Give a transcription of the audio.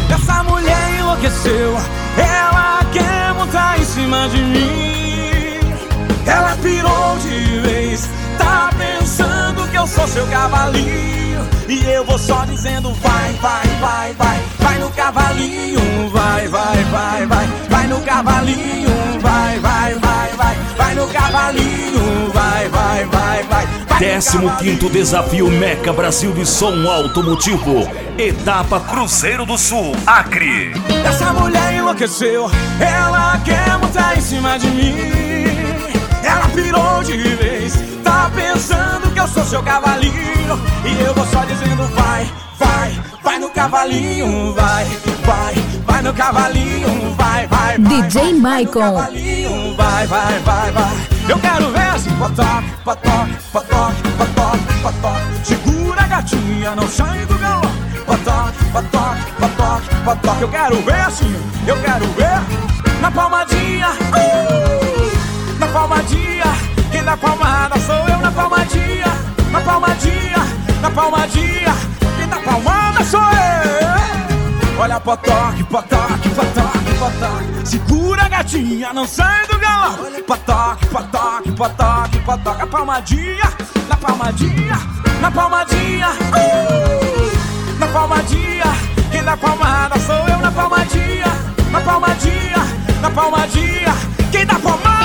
Essa mulher enlouqueceu, ela quer montar em cima de mim. Ela pirou de vez, tá pensando que eu sou seu cavalinho. E eu vou só dizendo vai, vai, vai, vai. Vai no cavalinho, vai, vai, vai, vai. Vai no cavalinho, vai, vai, vai, vai. Vai no cavalinho, vai, vai, vai, vai. 15º Desafio Meca Brasil de Som Automotivo, etapa Cruzeiro do Sul, Acre. Essa mulher enlouqueceu, ela quer montar em cima de mim. Ela pirou de vez, tá pensando que eu sou seu cavalinho. E eu vou só dizendo vai, vai, vai no cavalinho, vai, vai, vai no cavalinho, vai, vai, vai. DJ Maicon. Vai, vai, vai, vai. Eu quero ver assim, potoque, potoque, potoque, potoque, potoque. Segura a gatinha, não sai do galão. Potoque, potoque, potoque, potoque. Eu quero ver assim, eu quero ver na palmadinha, na palmadinha. Quem dá palmada sou eu na palmadinha, na palmadinha, na palmadinha. Quem dá palmada sou eu. Olha potoque, potoque, potoque, potoque. Segura a gatinha, não sai do galão. Potoque, potoque, potoque, potoque. A palmadinha, na palmadinha, na palmadinha, na palmadinha. Quem dá palmada sou eu na palmadinha, na palmadinha, na palmadinha. Quem dá palmada